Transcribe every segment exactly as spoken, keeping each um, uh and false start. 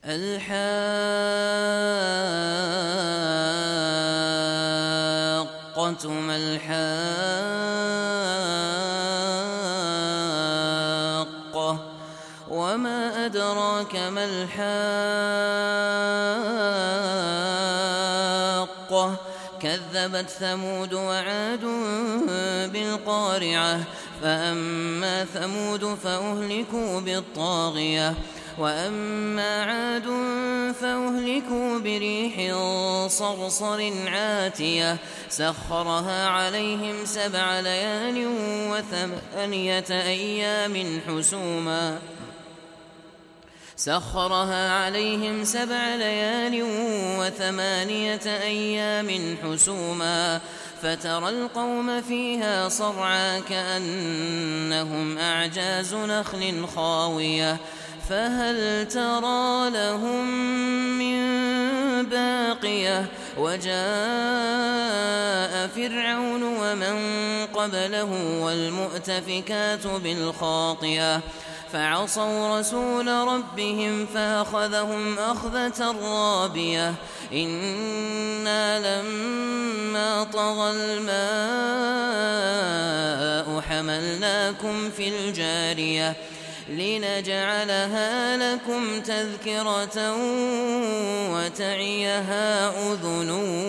الحاقة ما الحاقة وما أدراك ما الحاقة كذبت ثمود وعاد بالقارعة فأما ثمود فأهلكوا بالطاغية وأما عاد فأهلكوا بريح صرصر عاتية سخرها عليهم سبع ليال وثمانية أيام حسوما سخرها عليهم سبع ليال وثمانية أيام حسوما فترى القوم فيها صرعى كأنهم أعجاز نخل خاوية فهل ترى لهم من باقية وجاء فرعون ومن قبله والمؤتفكات بالخاطئة فعصوا رسول ربهم فأخذهم أخذة رابية إنا لما طغى الماء حملناكم في الجارية لنجعلها لكم تذكرة وتعيها أذن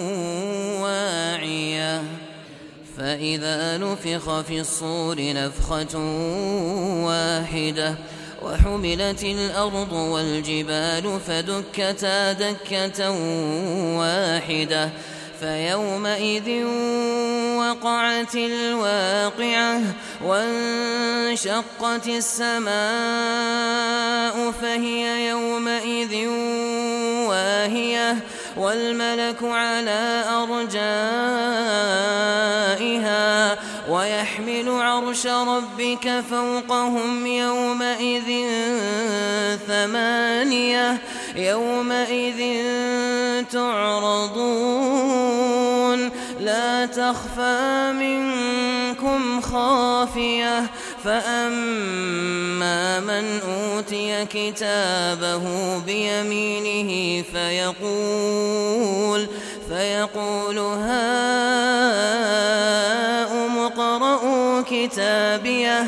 واعية فإذا نفخ في الصور نفخة واحدة وحملت الأرض والجبال فدكتا دكة واحدة فيومئذ وقعت الواقعة وانشقت السماء فهي يومئذ واهية والملك على أرجائها ويحمل عرش ربك فوقهم يومئذ ثمانية يومئذ تعرضون لا تخفى منكم خافية فأما من أوتي كتابه بيمينه فيقول فيقول هاؤم اقرءوا كتابيه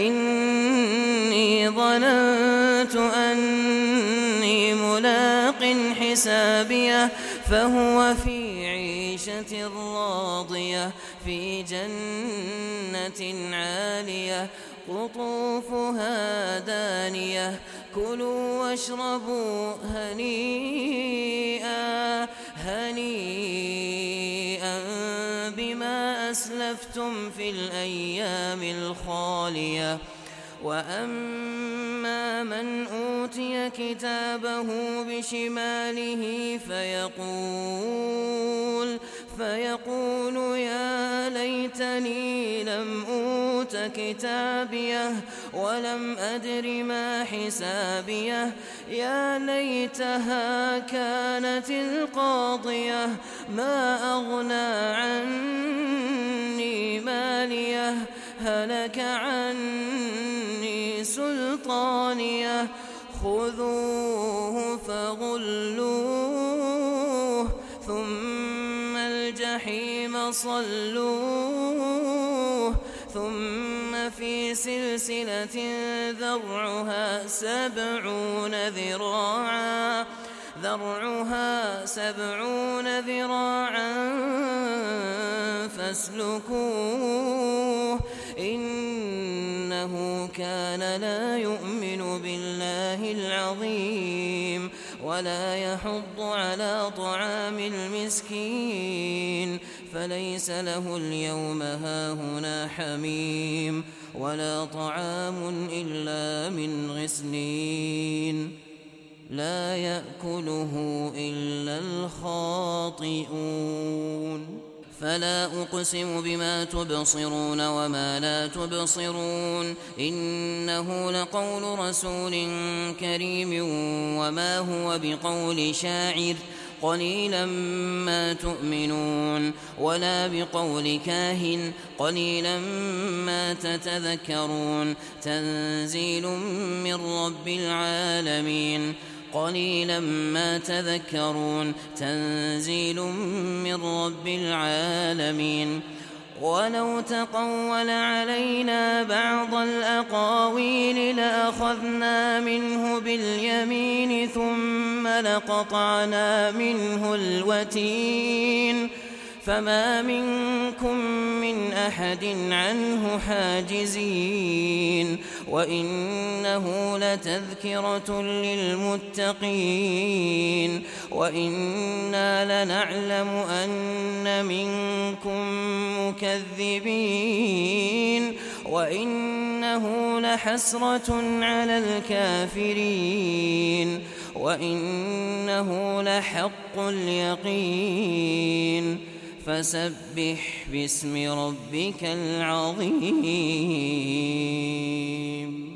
إني ظننت أني ملاق حسابيه فهو في عيشة راضية في جنة عالية قطوفها دانية كلوا واشربوا هنيئا هنيئا بما أسلفتم في الأيام الخالية وأما من أوتي كتابه بشماله فيقول فيقول يا ليتني لم أوت كتابيه ولم أدر ما حسابيه يا ليتها كانت القاضية ما أغنى عني ماليه هلك عني سلطانيه خذوه فغلوه ثم الجحيم صلوه ثم في سلسلة ذرعها سبعون ذراعا ذرعها سبعون ذراعا فاسلكوه إنه كان لا يؤمن بالله العظيم ولا يحض على طعام المسكين فليس له اليوم هاهنا حميم ولا طعام إلا من غسلين لا يأكله إلا الخاطئون فلا أقسم بما تبصرون وما لا تبصرون إنه لقول رسول كريم وما هو بقول شاعر قليلا ما تؤمنون ولا بقول كاهن قليلا ما تتذكرون تنزيل من رب العالمين قليلا ما تذكرون تنزيل من رب العالمين ولو تقول علينا بعض الأقاويل لأخذنا منه باليمين ثم لقطعنا منه الوتين فما منكم من أحد عنه حاجزين وإنه لتذكرة للمتقين وإنا لنعلم أن منكم مكذبين وإنه لحسرة على الكافرين وإنه لحق اليقين فسبح باسم ربك العظيم